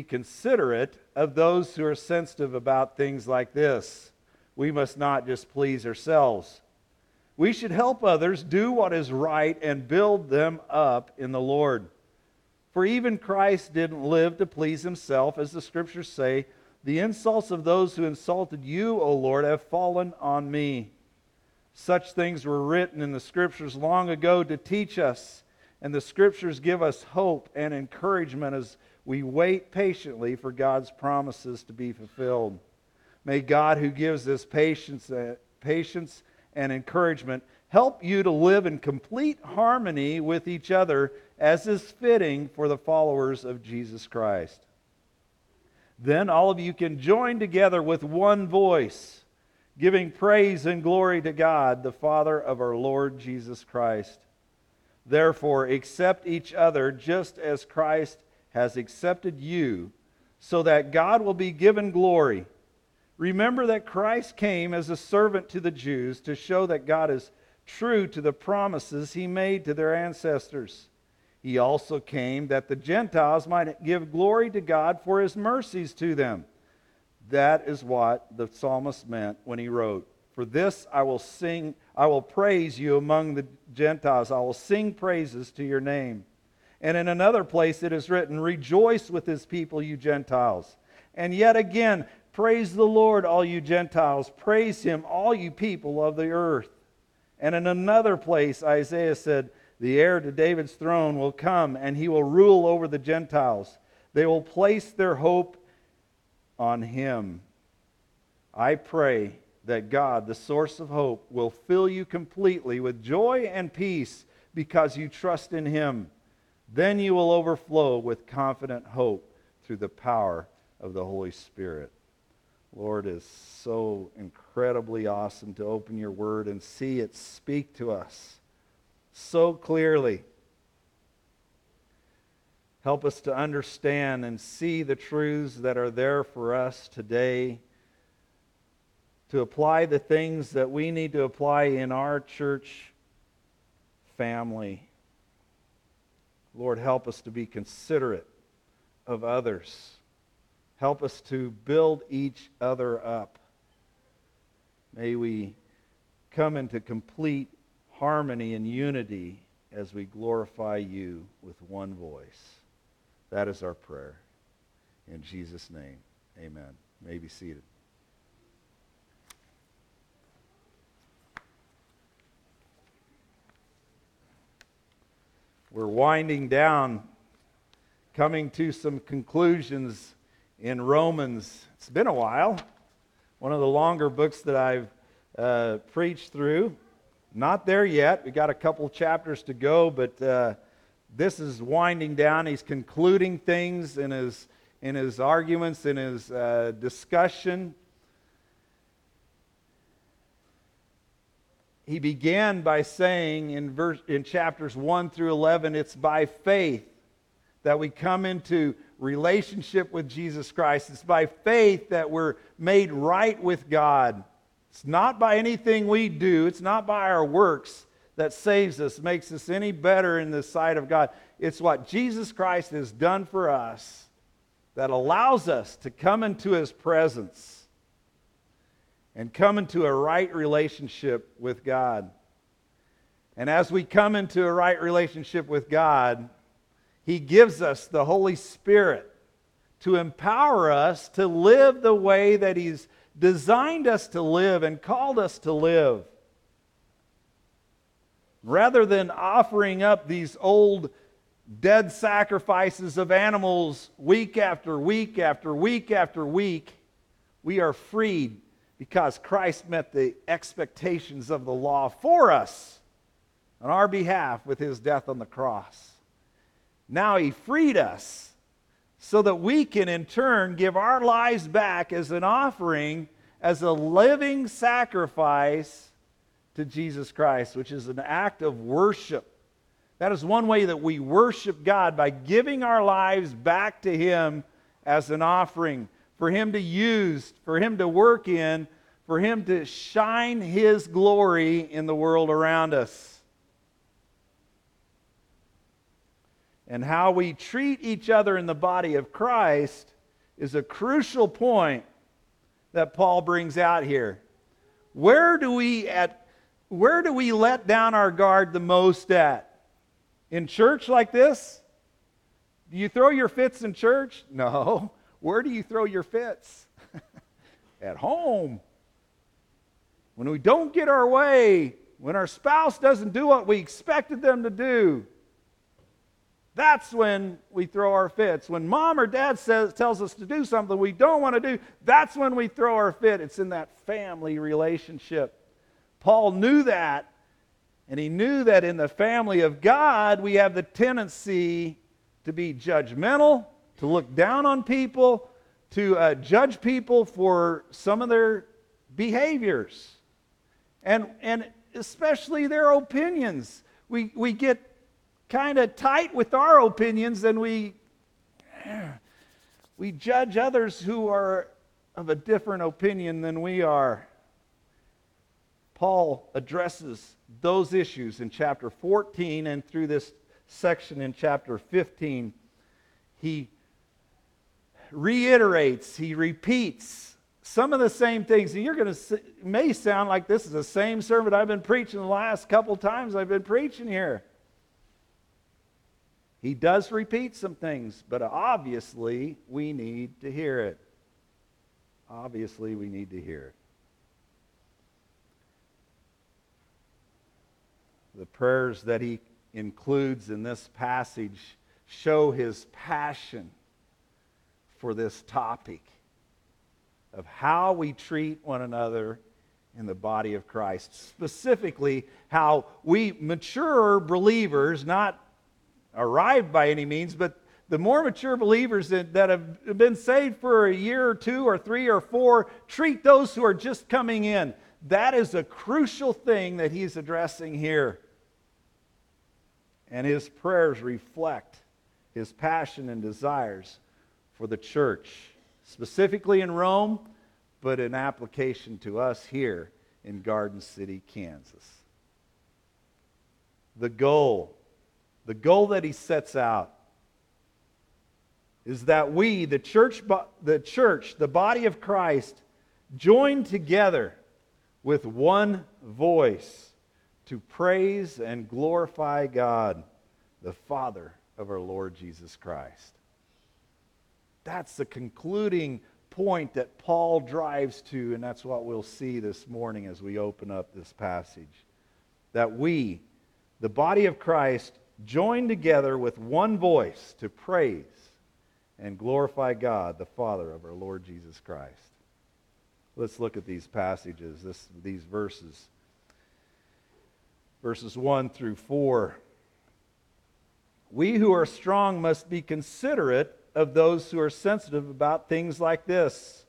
considerate of those who are sensitive about things like this. We must not just please ourselves. We should help others do what is right and build them up in the Lord. For even Christ didn't live to please himself, as the Scriptures say, "The insults of those who insulted you, O Lord, have fallen on me." Such things were written in the Scriptures long ago to teach us, and the Scriptures give us hope and encouragement as we wait patiently for God's promises to be fulfilled. May God, who gives us patience and encouragement, help you to live in complete harmony with each other, as is fitting for the followers of Jesus Christ. Then all of you can join together with one voice, giving praise and glory to God, the Father of our Lord Jesus Christ. Therefore, accept each other just as Christ has accepted you, so that God will be given glory. Remember that Christ came as a servant to the Jews to show that God is true to the promises he made to their ancestors. He also came that the Gentiles might give glory to God for his mercies to them. That is what the psalmist meant when he wrote, "For this I will praise you among the Gentiles. I will sing praises to your name." And in another place it is written, "Rejoice with his people, you Gentiles." And yet again, "Praise the Lord, all you Gentiles. Praise him, all you people of the earth." And in another place, Isaiah said, "The heir to David's throne will come, and he will rule over the Gentiles. They will place their hope on him." I pray that God, the source of hope, will fill you completely with joy and peace because you trust in him. Then you will overflow with confident hope through the power of the Holy Spirit. Lord, it is so incredibly awesome to open your word and see it speak to us so clearly. Help us to understand and see the truths that are there for us today, to apply the things that we need to apply in our church family. Lord, help us to be considerate of others. Help us to build each other up. May we come into complete harmony and unity as we glorify you with one voice. That is our prayer. In Jesus' name, amen. You may be seated. We're winding down, coming to some conclusions in Romans. It's been a while. One of the longer books that I've preached through. Not there yet. We got a couple chapters to go, but this is winding down. He's concluding things in his arguments, in his discussion. He began by saying in chapters 1 through 11, it's by faith that we come into relationship with Jesus Christ. It's by faith that we're made right with God. It's not by anything we do. It's not by our works that saves us, makes us any better in the sight of God. It's what Jesus Christ has done for us that allows us to come into his presence and come into a right relationship with God. And as we come into a right relationship with God, he gives us the Holy Spirit to empower us to live the way that he's designed us to live and called us to live. Rather than offering up these old dead sacrifices of animals week after week after week after week, we are freed because Christ met the expectations of the law for us on our behalf with his death on the cross. Now he freed us so that we can in turn give our lives back as an offering, as a living sacrifice to Jesus Christ, which is an act of worship. That is one way that we worship God, by giving our lives back to him as an offering, for him to use, for him to work in, for him to shine his glory in the world around us. and how we treat each other in the body of Christ is a crucial point that Paul brings out here. Where do we let down our guard the most at? In church like this? Do you throw your fits in church? No. Where do you throw your fits? At home. When we don't get our way, when our spouse doesn't do what we expected them to do, that's when we throw our fits. When mom or dad tells us to do something we don't want to do, that's when we throw our fit. It's in that family relationship. Paul knew that, and he knew that in the family of God, we have the tendency to be judgmental, to look down on people, to judge people for some of their behaviors, and especially their opinions. We get kind of tight with our opinions, and we judge others who are of a different opinion than we are. Paul addresses those issues in chapter 14, and through this section in chapter 15, he reiterates, he repeats some of the same things. And you're going to may sound like this is the same sermon I've been preaching the last couple times I've been preaching here. He does repeat some things, but obviously we need to hear it. Obviously we need to hear it. The prayers that he includes in this passage show his passion for this topic of how we treat one another in the body of Christ. Specifically, how we mature believers, not arrived by any means, but the more mature believers that have been saved for a year or two or three or four, treat those who are just coming in. That is a crucial thing that he's addressing here. And his prayers reflect his passion and desires for the church, specifically in Rome, but in application to us here in Garden City, Kansas. The goal that he sets out is that we, the church, the body of Christ, join together with one voice to praise and glorify God, the Father of our Lord Jesus Christ. That's the concluding point that Paul drives to, and that's what we'll see this morning as we open up this passage. That we, the body of Christ, join together with one voice to praise and glorify God, the Father of our Lord Jesus Christ. Let's look at these passages, these verses. Verses 1 through 4. We who are strong must be considerate of those who are sensitive about things like this.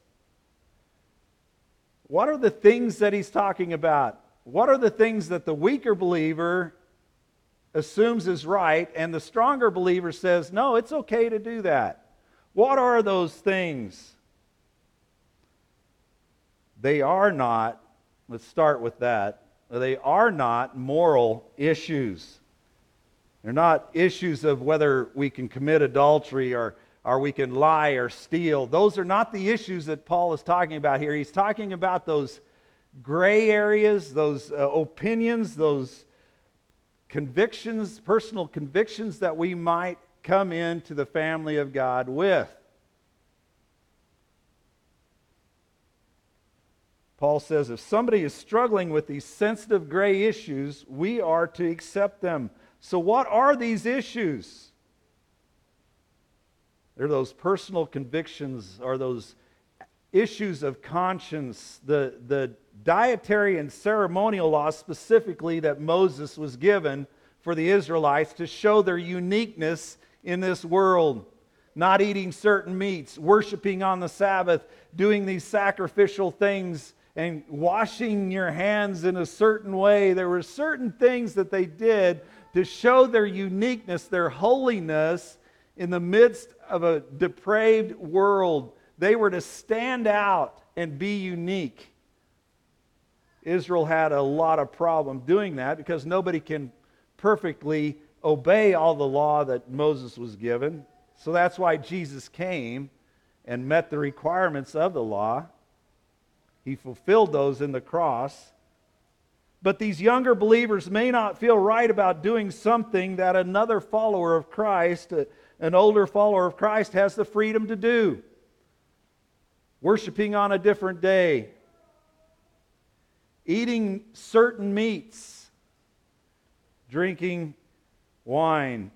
What are the things that he's talking about? What are the things that the weaker believer assumes is right, and the stronger believer says, no, it's okay to do that? What are those things? They are not, let's start with that, they are not moral issues. They're not issues of whether we can commit adultery or we can lie or steal. Those are not the issues that Paul is talking about here. He's talking about those gray areas, those opinions, those convictions, personal convictions that we might come into the family of God with. Paul says if somebody is struggling with these sensitive gray issues, we are to accept them. So what are these issues? They're those personal convictions, or those issues of conscience, the dietary and ceremonial laws specifically that Moses was given for the Israelites to show their uniqueness in this world. Not eating certain meats, worshiping on the Sabbath, doing these sacrificial things, and washing your hands in a certain way. There were certain things that they did to show their uniqueness, their holiness in the midst of a depraved world. They were to stand out and be unique. Israel had a lot of problem doing that because nobody can perfectly obey all the law that Moses was given. So that's why Jesus came and met the requirements of the law. He fulfilled those in the cross. But these younger believers may not feel right about doing something that another follower of Christ, an older follower of Christ, has the freedom to do. Worshiping on a different day. Eating certain meats. Drinking wine.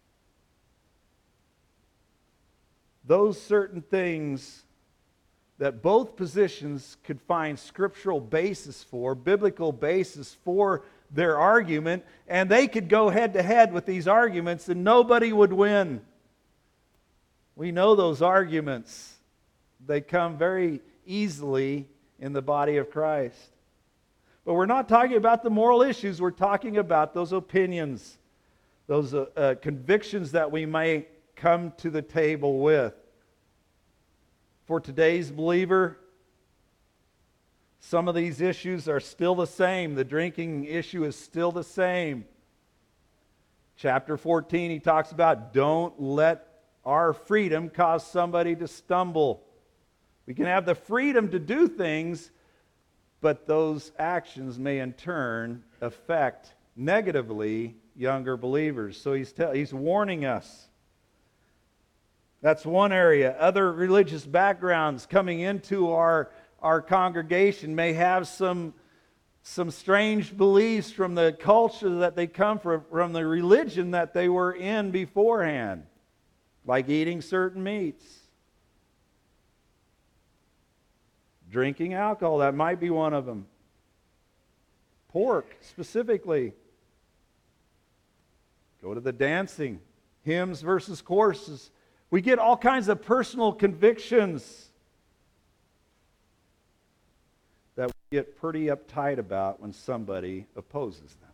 Those certain things that both positions could find scriptural basis for, biblical basis for their argument, and they could go head to head with these arguments and nobody would win. We know those arguments. They come very easily in the body of Christ. But we're not talking about the moral issues. We're talking about those opinions, those convictions that we may come to the table with. For today's believer, some of these issues are still the same. The drinking issue is still the same. Chapter 14, he talks about don't let our freedom cause somebody to stumble. We can have the freedom to do things, but those actions may in turn affect negatively younger believers. So he's warning us. That's one area. Other religious backgrounds coming into our congregation may have some strange beliefs from the culture that they come from the religion that they were in beforehand, like eating certain meats. Drinking alcohol, that might be one of them. Pork, specifically. Go to the dancing. Hymns versus choruses. We get all kinds of personal convictions that we get pretty uptight about when somebody opposes them.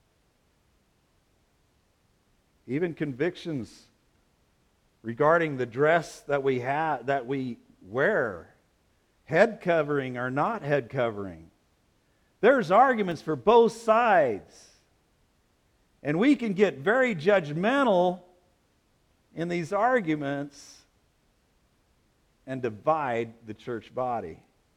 Even convictions regarding the dress that we wear, head covering or not head covering. There's arguments for both sides. And we can get very judgmental in these arguments and divide the church body.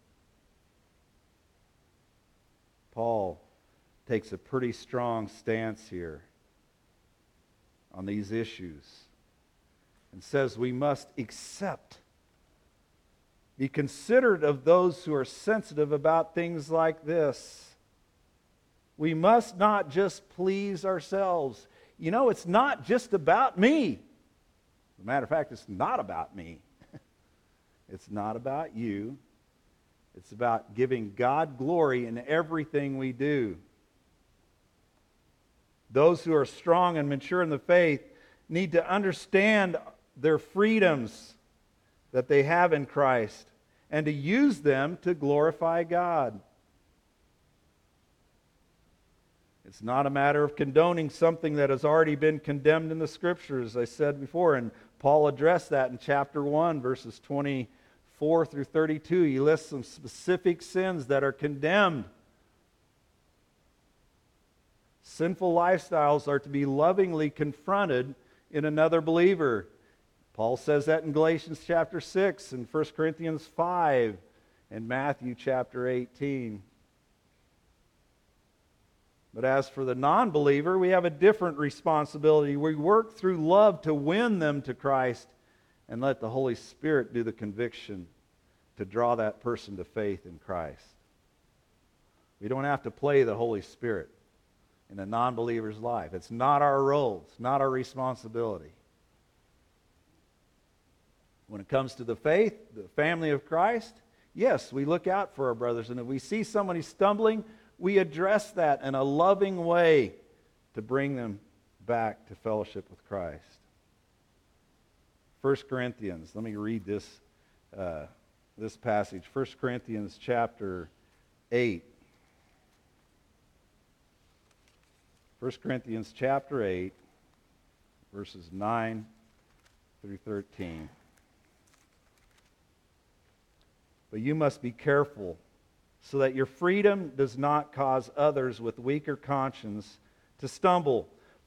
Paul takes a pretty strong stance here on these issues and says we must accept, be considerate of those who are sensitive about things like this. We must not just please ourselves. You know, it's not just about me. As a matter of fact, it's not about me. It's not about you. It's about giving God glory in everything we do. Those who are strong and mature in the faith need to understand their freedoms that they have in Christ and to use them to glorify God. It's not a matter of condoning something that has already been condemned in the Scriptures, as I said before, and Paul addressed that in chapter 1, verses 24 through 32. He lists some specific sins that are condemned. Sinful lifestyles are to be lovingly confronted in another believer. Paul says that in Galatians chapter 6, and 1 Corinthians 5, and Matthew chapter 18. But as for the non-believer, we have a different responsibility. We work through love to win them to Christ and let the Holy Spirit do the conviction to draw that person to faith in Christ. We don't have to play the Holy Spirit in a non-believer's life. It's not our role. It's not our responsibility. When it comes to the faith, the family of Christ, yes, we look out for our brothers. And if we see somebody stumbling, we address that in a loving way to bring them back to fellowship with Christ. 1 Corinthians, let me read this passage. 1 Corinthians chapter 8. 1 Corinthians chapter 8, verses 9 through 13. But you must be careful so that your freedom does not cause others with weaker conscience to stumble.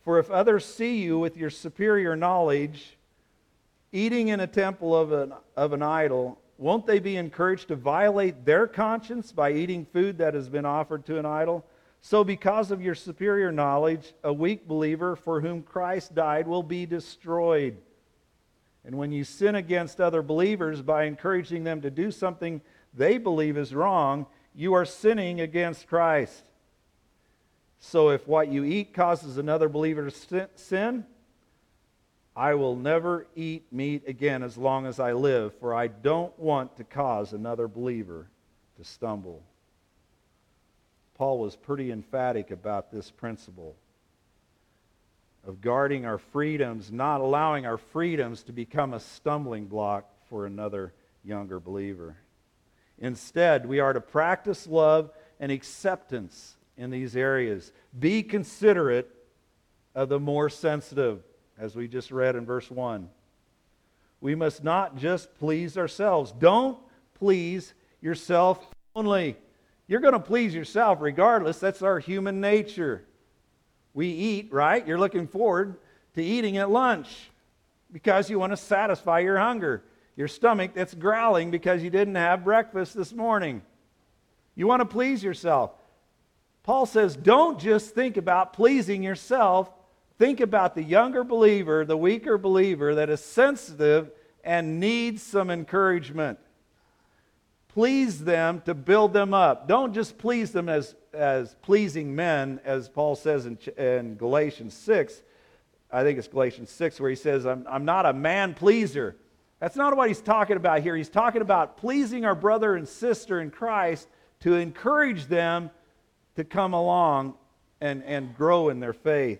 For if others see you with your superior knowledge, eating in a temple of an idol, won't they be encouraged to violate their conscience by eating food that has been offered to an idol? So because of your superior knowledge, a weak believer for whom Christ died will be destroyed. And when you sin against other believers by encouraging them to do something they believe is wrong, you are sinning against Christ. So if what you eat causes another believer to sin, I will never eat meat again as long as I live, for I don't want to cause another believer to stumble. Paul was pretty emphatic about this principle of guarding our freedoms, not allowing our freedoms to become a stumbling block for another younger believer. Instead, we are to practice love and acceptance in these areas. Be considerate of the more sensitive, as we just read in verse 1. We must not just please ourselves. Don't please yourself only. You're going to please yourself regardless. That's our human nature. We eat, right? You're looking forward to eating at lunch because you want to satisfy your hunger. Your stomach that's growling because you didn't have breakfast this morning. You want to please yourself. Paul says, don't just think about pleasing yourself. Think about the younger believer, the weaker believer that is sensitive and needs some encouragement. Please them to build them up. Don't just please them as pleasing men, as Paul says in Galatians 6. I think it's Galatians 6 where he says, I'm not a man pleaser. That's not what he's talking about here. He's talking about pleasing our brother and sister in Christ to encourage them to come along and grow in their faith.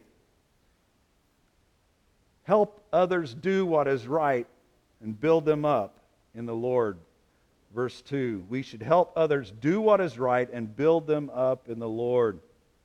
Help others do what is right and build them up in the Lord. Verse 2, we should help others do what is right and build them up in the Lord.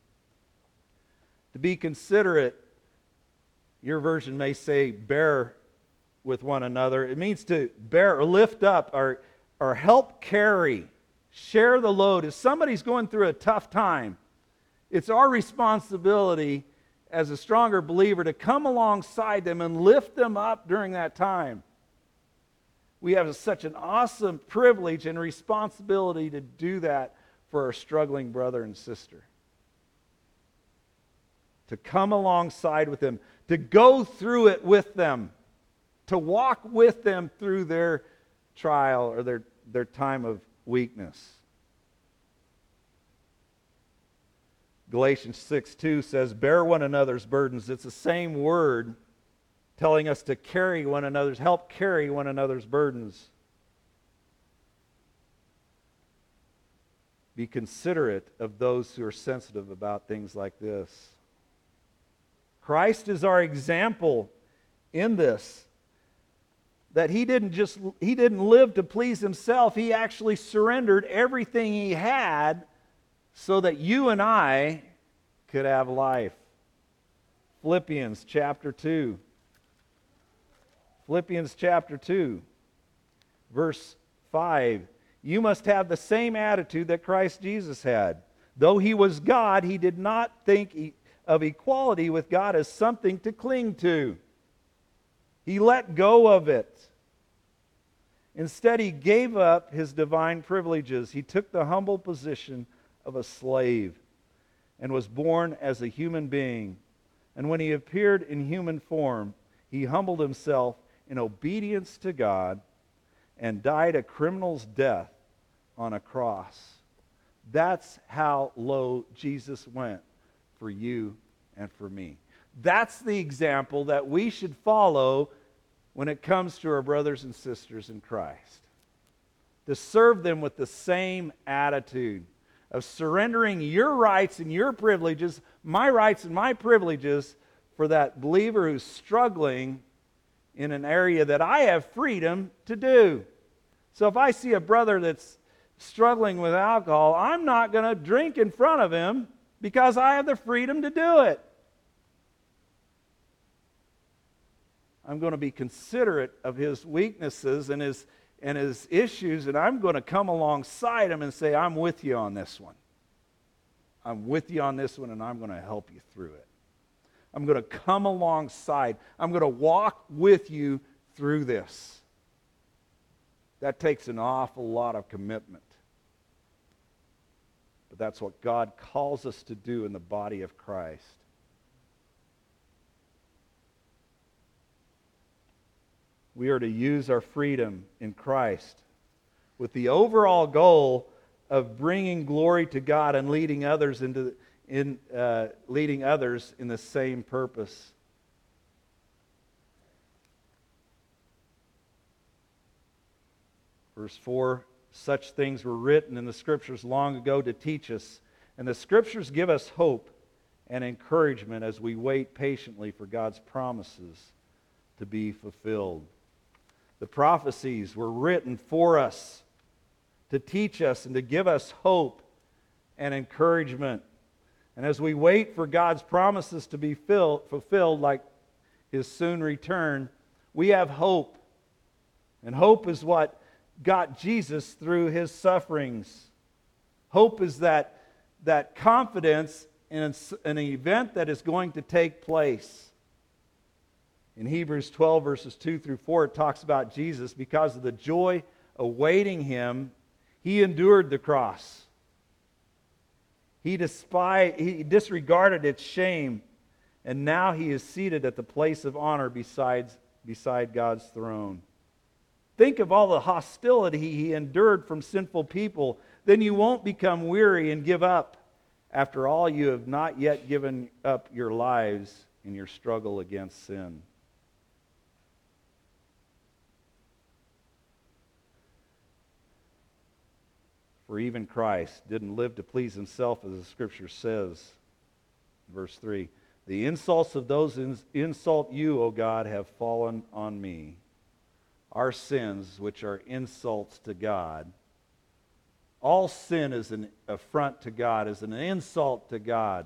To be considerate, your version may say bear with one another. It means to bear or lift up or help carry, share the load. If somebody's going through a tough time, it's our responsibility as a stronger believer to come alongside them and lift them up during that time. We have such an awesome privilege and responsibility to do that for our struggling brother and sister. To come alongside with them, to go through it with them, to walk with them through their trial or their time of weakness. Galatians 6:2 says, bear one another's burdens. It's the same word telling us to help carry one another's burdens. Be considerate of those who are sensitive about things like this. Christ is our example in this. That he didn't live to please himself. He actually surrendered everything he had so that you and I could have life. Philippians chapter 2. Philippians chapter 2, verse 5. You must have the same attitude that Christ Jesus had. Though he was God, he did not think of equality with God as something to cling to. He let go of it. Instead, he gave up his divine privileges. He took the humble position of a slave and was born as a human being. And when he appeared in human form, he humbled himself in obedience to God and died a criminal's death on a cross. That's how low Jesus went for you and for me. That's the example that we should follow when it comes to our brothers and sisters in Christ. To serve them with the same attitude of surrendering your rights and your privileges, my rights and my privileges, for that believer who's struggling in an area that I have freedom to do. So if I see a brother that's struggling with alcohol, I'm not going to drink in front of him because I have the freedom to do it. I'm going to be considerate of his weaknesses and his issues, and I'm going to come alongside him and say, I'm with you on this one. I'm with you on this one, and I'm going to help you through it. I'm going to come alongside. I'm going to walk with you through this. That takes an awful lot of commitment. But that's what God calls us to do in the body of Christ. We are to use our freedom in Christ with the overall goal of bringing glory to God and leading others in the same purpose. Verse 4, such things were written in the Scriptures long ago to teach us, and the Scriptures give us hope and encouragement as we wait patiently for God's promises to be fulfilled. The prophecies were written for us, to teach us and to give us hope and encouragement. And as we wait for God's promises to be fulfilled, like His soon return, we have hope. And hope is what got Jesus through His sufferings. Hope is that confidence in an event that is going to take place. In Hebrews 12, verses 2 through 4, it talks about Jesus. Because of the joy awaiting Him, He endured the cross. He disregarded its shame, and now He is seated at the place of honor beside God's throne. Think of all the hostility He endured from sinful people. Then you won't become weary and give up. After all, you have not yet given up your lives in your struggle against sin. For even Christ didn't live to please Himself, as the Scripture says. Verse 3, the insults of those who insult you, O God, have fallen on me. Our sins, which are insults to God. All sin is an affront to God, is an insult to God.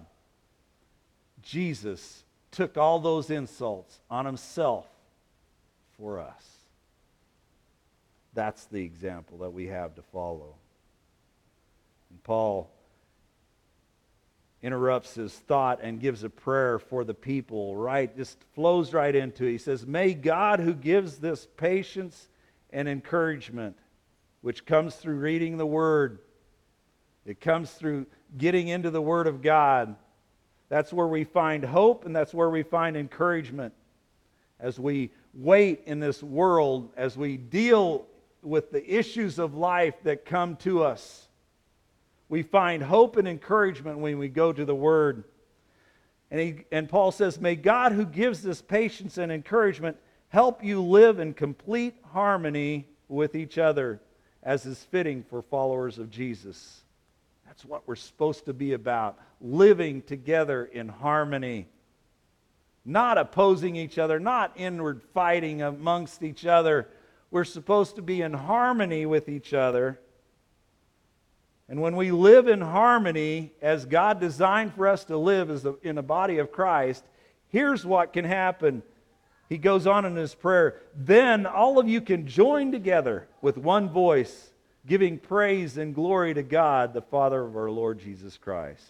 Jesus took all those insults on Himself for us. That's the example that we have to follow. And Paul interrupts his thought and gives a prayer for the people, right? Just flows right into it. He says, may God, who gives this patience and encouragement, which comes through reading the Word, it comes through getting into the Word of God. That's where we find hope, and that's where we find encouragement. As we wait in this world, as we deal with the issues of life that come to us, we find hope and encouragement when we go to the Word. And Paul says, may God, who gives this patience and encouragement, help you live in complete harmony with each other, as is fitting for followers of Jesus. That's what we're supposed to be about, living together in harmony. Not opposing each other, not inward fighting amongst each other. We're supposed to be in harmony with each other. And when we live in harmony, as God designed for us to live in the body of Christ, here's what can happen. He goes on in his prayer, then all of you can join together with one voice, giving praise and glory to God, the Father of our Lord Jesus Christ.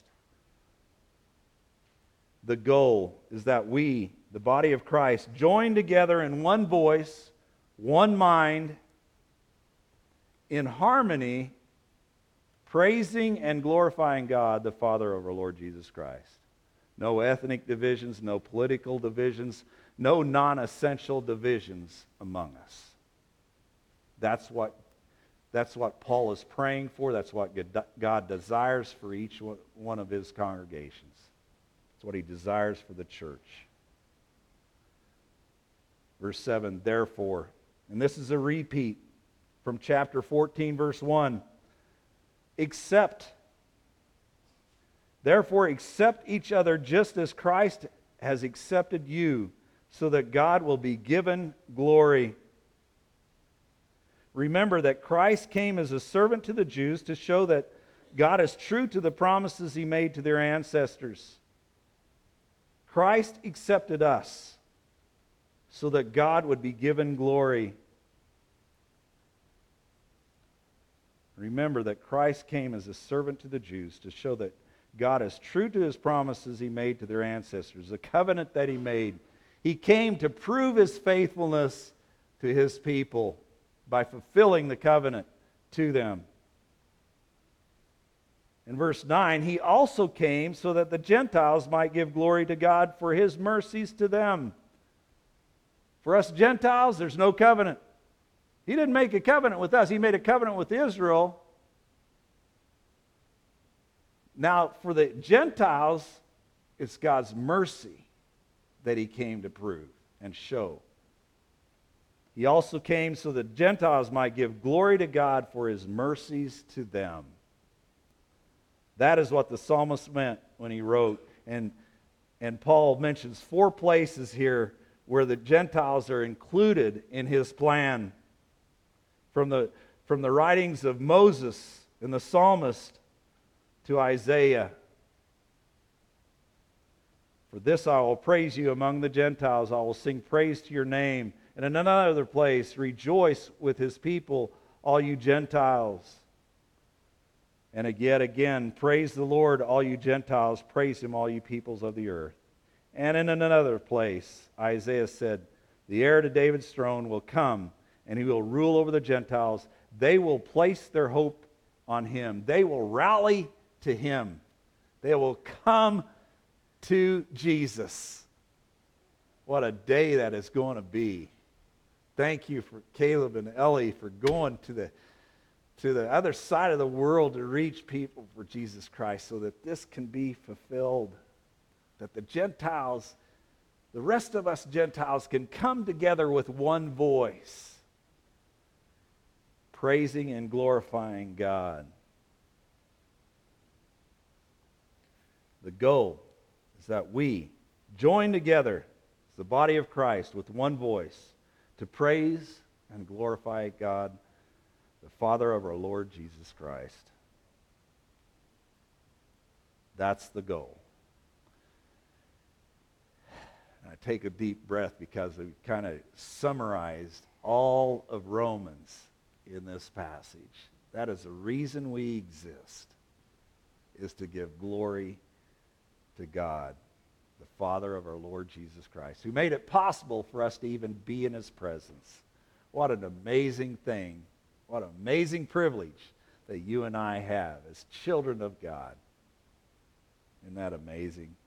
The goal is that we, the body of Christ, join together in one voice, one mind, in harmony, praising and glorifying God, the Father of our Lord Jesus Christ. No ethnic divisions, no political divisions, no non-essential divisions among us. That's what Paul is praying for. That's what God desires for each one of His congregations. That's what He desires for the church. Verse 7, therefore, and this is a repeat from chapter 14, verse 1. Therefore, accept each other just as Christ has accepted you, so that God will be given glory. Remember that Christ came as a servant to the Jews to show that God is true to the promises He made to their ancestors. Christ accepted us so that God would be given glory. Remember that Christ came as a servant to the Jews to show that God is true to his promises he made to their ancestors, the covenant that he made. He came to prove his faithfulness to his people by fulfilling the covenant to them. In verse 9, he also came so that the Gentiles might give glory to God for his mercies to them. For us Gentiles, there's no covenant. He didn't make a covenant with us. He made a covenant with Israel. Now, for the Gentiles, it's God's mercy that he came to prove and show. He also came so that Gentiles might give glory to God for his mercies to them. That is what the psalmist meant when he wrote. And Paul mentions 4 places here where the Gentiles are included in his plan. From the writings of Moses and the psalmist to Isaiah. For this I will praise you among the Gentiles. I will sing praise to your name. And in another place, rejoice with his people, all you Gentiles. And yet again, praise the Lord, all you Gentiles. Praise him, all you peoples of the earth. And in another place, Isaiah said, the heir to David's throne will come, and he will rule over the Gentiles. They will place their hope on him. They will rally to him. They will come to Jesus. What a day that is going to be. Thank you for Caleb and Ellie for going to the other side of the world to reach people for Jesus Christ so that this can be fulfilled. That the Gentiles, the rest of us Gentiles, can come together with one voice, praising and glorifying God. The goal is that we join together as the body of Christ with one voice to praise and glorify God, the Father of our Lord Jesus Christ. That's the goal. And I take a deep breath because we kind of summarized all of Romans in this passage. That is the reason we exist, is to give glory to God, the Father of our Lord Jesus Christ, who made it possible for us to even be in his presence. What an amazing thing. What an amazing privilege that you and I have as children of God. Isn't that amazing?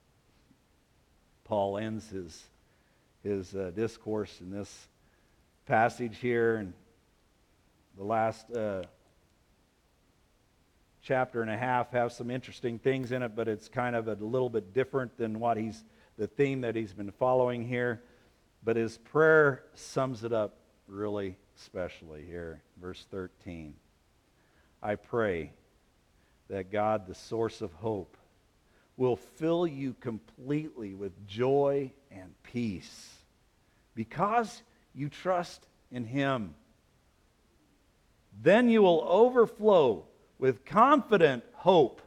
Paul ends his discourse in this passage here, and the last chapter and a half have some interesting things in it, but it's kind of a little bit different than the theme that he's been following here. But his prayer sums it up really specially here, verse 13. I pray that God, the source of hope, will fill you completely with joy and peace because you trust in him. Then you will overflow with confident hope.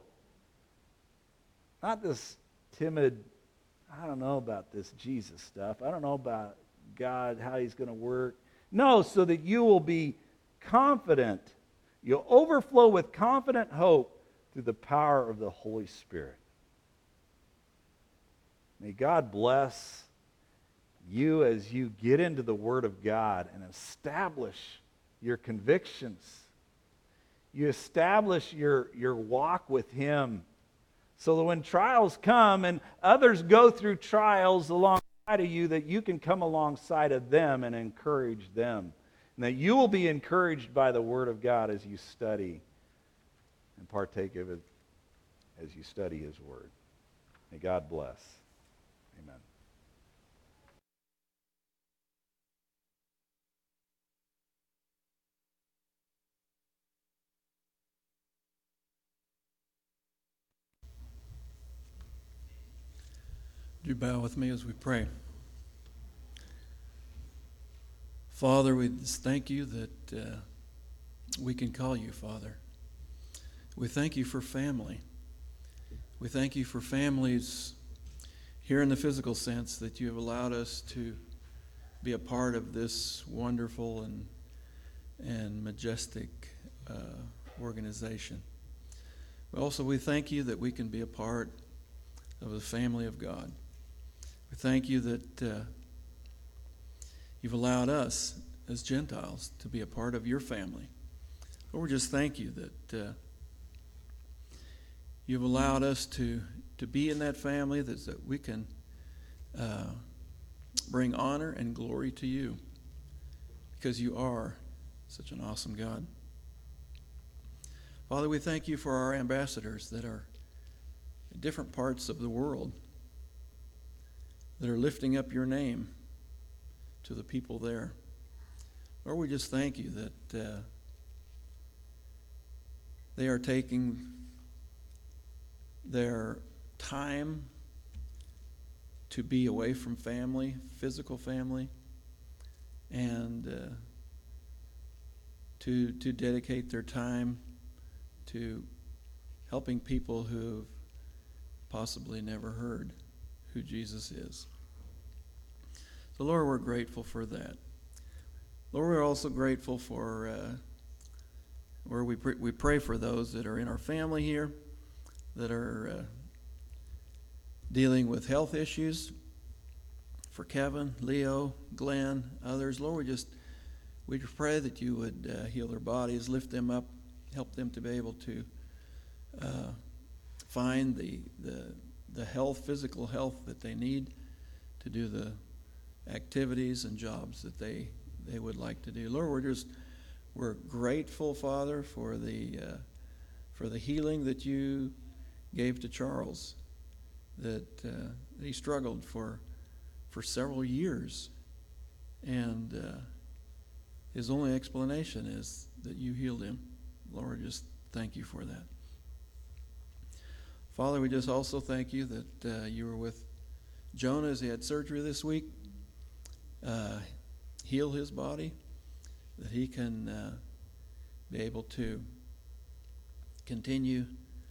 Not this timid, I don't know about this Jesus stuff. I don't know about God, how he's going to work. No, so that you will be confident. You'll overflow with confident hope through the power of the Holy Spirit. May God bless you as you get into the Word of God and establish your convictions. You establish your walk with him so that when trials come and others go through trials alongside of you, that you can come alongside of them and encourage them. And that you will be encouraged by the Word of God as you study and partake of it as you study his Word. May God bless. Amen. Would you bow with me as we pray? Father, we just thank you that we can call you Father. We thank you for family. We thank you for families here in the physical sense that you have allowed us to be a part of this wonderful and majestic organization. Also, we thank you that we can be a part of the family of God. We thank you that you've allowed us as Gentiles to be a part of your family. Lord, we just thank you that you've allowed us to be in that family, that we can bring honor and glory to you because you are such an awesome God. Father, we thank you for our ambassadors that are in different parts of the world that are lifting up your name to the people there. Lord, we just thank you that they are taking their time to be away from family, physical family, and to dedicate their time to helping people who've possibly never heard who Jesus is. So, Lord, we're grateful for that. Lord, we're also grateful for where we pray for those that are in our family here that are dealing with health issues. For Kevin, Leo, Glenn, others, Lord, we pray that you would heal their bodies, lift them up, help them to be able to find the health, physical health that they need to do the activities and jobs that they would like to do. Lord, we're grateful, Father, for the healing that you gave to Charles, that he struggled for several years, and his only explanation is that you healed him. Lord, just thank you for that. Father, we just also thank you that you were with Jonah as he had surgery this week. Heal his body, that he can be able to continue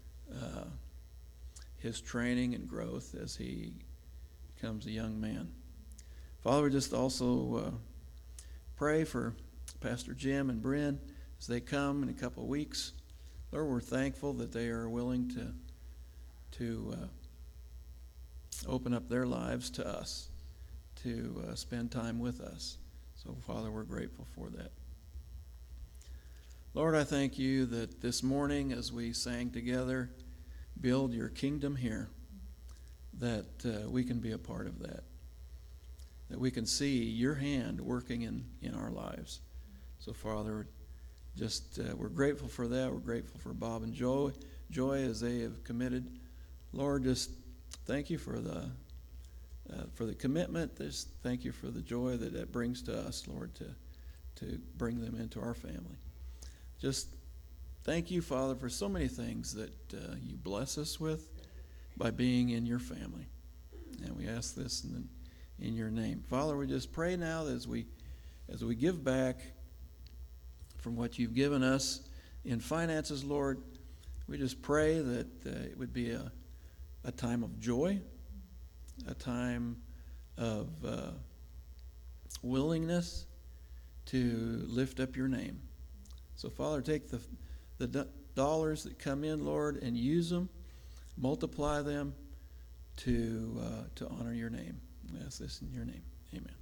his training and growth as he becomes a young man. Father, we just also pray for Pastor Jim and Bryn as they come in a couple of weeks. Lord, we're thankful that they are willing to open up their lives to us, to spend time with us. So, Father, we're grateful for that. Lord, I thank you that this morning as we sang together, Build Your Kingdom Here, that we can be a part of that we can see your hand working in our lives. So, Father, just we're grateful for that. We're grateful for Bob and Joy as they have committed. Lord, just thank you for the commitment. Just thank you for the joy that brings to us, Lord, to bring them into our family. Just thank you, Father, for so many things that you bless us with by being in your family. And we ask this in your name. Father, we just pray now that as we give back from what you've given us in finances, Lord, we just pray that it would be a time of joy, a time of willingness to lift up your name. So, Father, take the dollars that come in, Lord, and use them, multiply them to honor your name. We ask this in your name. Amen.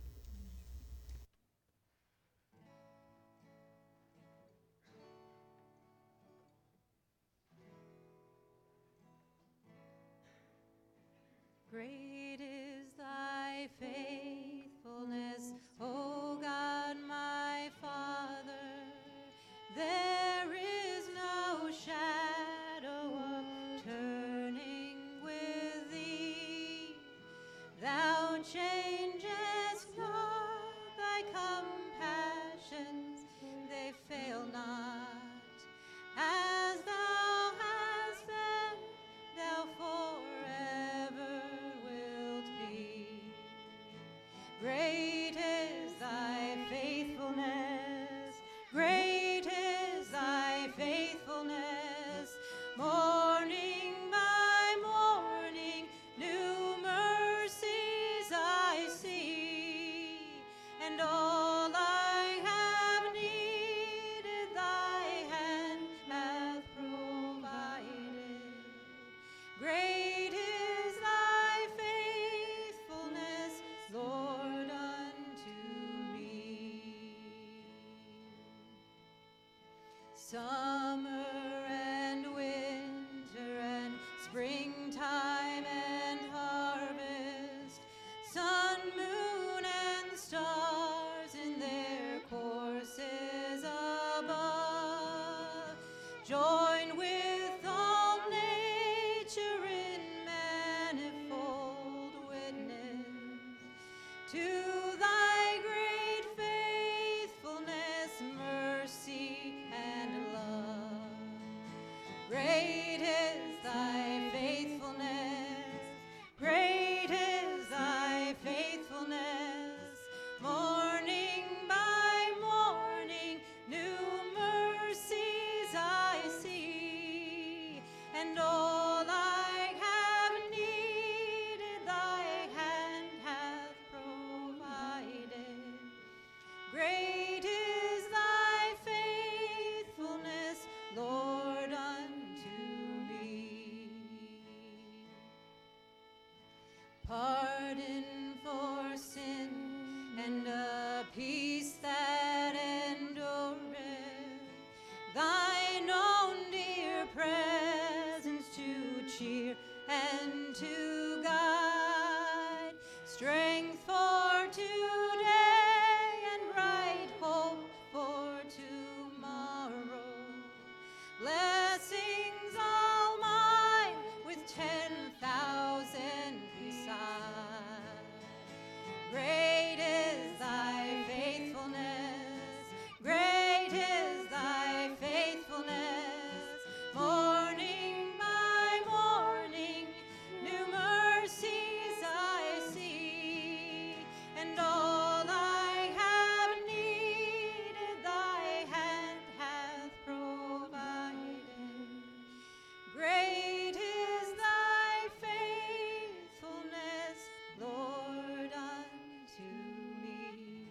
Great is thy faithfulness, O God, my Father. There is no shadow of turning with thee. Thou changest not, thy compassions, they fail not. As thou hast been, thou forever wilt Summer and winter and springtime and harvest, sun, moon, and stars in their courses above, join with all nature in manifold witness to thy great faithfulness, mercy, and love. Great is thy faithfulness, great is thy faithfulness. Morning by morning, new mercies I see, and all I have needed thy hand hath provided. Great is thy faithfulness, Lord, unto me. Pardon for sin and a peace that endureth, thine own dear presence to cheer and to guide, strength for today and bright hope for tomorrow, blessings all mine with 10,000 beside. Great is thy faithfulness, great is thy faithfulness. Morning by morning, new mercies I see, and all I have needed thy hand hath provided. Great is thy faithfulness, Lord, unto me.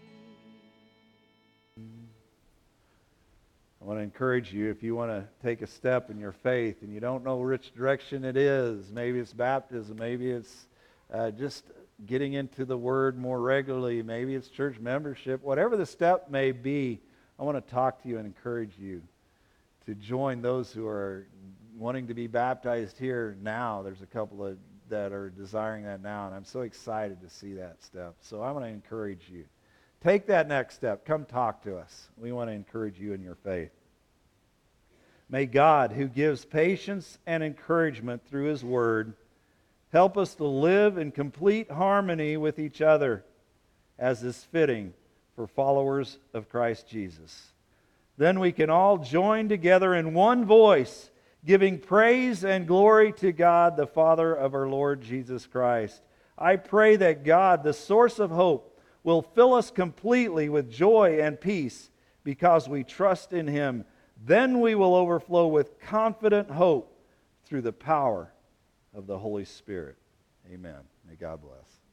I want to encourage you, if you want to take a step in your faith and you don't know which direction it is, maybe it's baptism, maybe it's just getting into the Word more regularly, maybe it's church membership, whatever the step may be, I want to talk to you and encourage you to join those who are wanting to be baptized here now. There's a couple of that are desiring that now, and I'm so excited to see that step. So I want to encourage you. Take that next step. Come talk to us. We want to encourage you in your faith. May God, who gives patience and encouragement through His Word, help us to live in complete harmony with each other, as is fitting for followers of Christ Jesus. Then we can all join together in one voice, giving praise and glory to God, the Father of our Lord Jesus Christ. I pray that God, the source of hope, will fill us completely with joy and peace because we trust in Him. Then we will overflow with confident hope through the power of the Holy Spirit. Amen. May God bless.